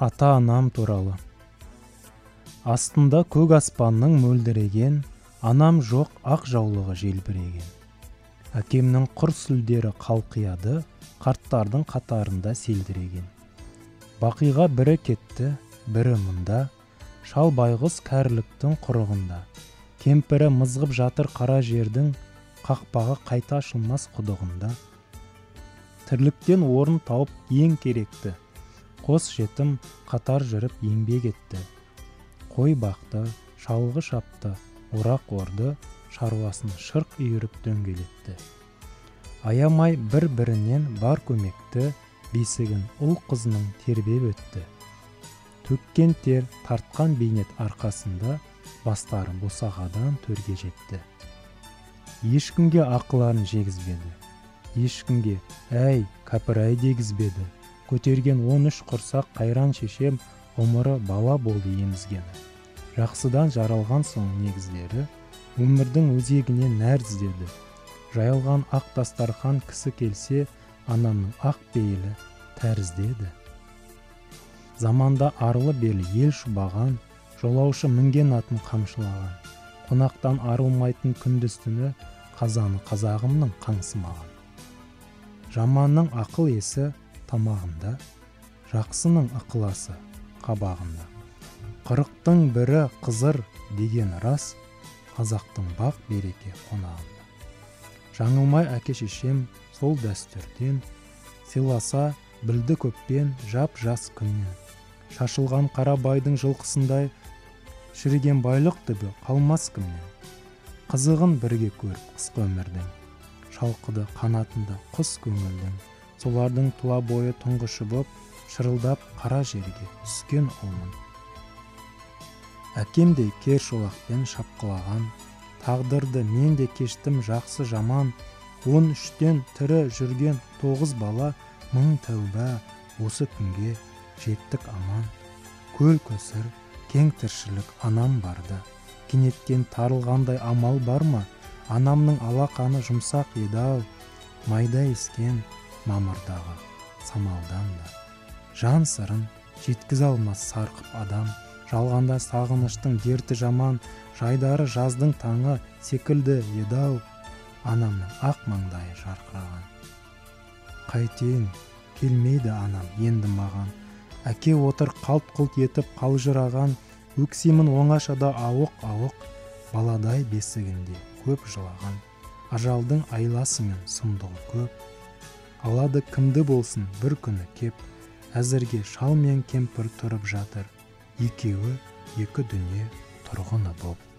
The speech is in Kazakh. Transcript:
Ата-анам туралы. Астында көк аспанның мөлдіреген, анам жоқ ақ жаулығы желбіреген. Әкемнің құр сүлдері қалқияды, қарттардың қатарында селдіреген. Бақиға бірі кетті, бірі мұнда, шал байғұс кәріліктің құрығында. Кемпірі мызғып жатыр қара жердің, қақпағы қайта ашылмас құдығында. Тірліктен орын тауып ең керекті, қос жетім қатар жүріп еңбек етті. Қой бақты, шалғы шапты, орақ орды, шаруасын шырқ үйіріп дөңгелетті. Аямай бір-бірінен бар көмекті, бесігін ұл қызының тербеп өтті. Төккен тер, тартқан бейнет арқасында, бастары босағадан төрге жетті. Ешкімге ақыларын жегізбеді, ешкімге әй, кәпір-ай дегізбеді. Көтерген 13 құрсақ қайран шешем, ғұмыры бала болды емізгені. Жақсыдан жаралған соң негіздері, өмірдің өзегіне нәр іздеді. Жайылған ақ дастархан кісі келсе, анамның ақ бейілі тәріздеді. Заманда арлы белі ел шұбаған, жолаушы мінген атын қамшылаған. Қонақтан арылмайтын күндіз-түні, қазаны қазағымның қаңсымаған. Жаманның ақыл есі тамағында, жақсының ықыласы қабағында. Қырықтың бірі қызыр деген рас, қазақтың бақ береке қонағында. Жаңылмай әке-шешем сол дәстүрден, сыйласа білді көппен жап-жас күннен. Шашылған қара байдың жылқысындай, шіріген байлық түбі қалмас кімнен. Қызығын бірге көріп қысқы өмірдің, шалқыды қанатында құс көңілдің. Солардың тұла бойы тұңғышы боп, шырылдап қара жерге түскен ұлмын. Әкемдей кер шолақпен шапқылаған, тағдырды мен де кештім жақсы жаман. 13-тен тірі жүрген 9 бала, мың тәуба, осы күнге жеттік аман. Көл көсір, кең тіршілік анам барды, кенеттен тарылғандай амал бар ма? Анамның алақаны жұмсақ еді-ау, майда ескен мамырдағы самалдан да. Жан сырын жеткізе алмас сарқып адам, жалғанда сағыныштың дерті жаман, жайдары жаздың таңы секілді еді-ау, анамның ақ маңдайы жарқыраған. Қайтейін, келмейді анам енді маған, әке отыр қалт-құлт етіп қалжыраған, өксемін оңашада ауық-ауық, баладай бесігінде көп жылаған. Ажалдың айласы мен сұмдығы көп, алады кімді болсын бір күні кеп. Әзірге шал мен кемпір тұрып жатыр, екеуі екі дүние тұрғыны боп.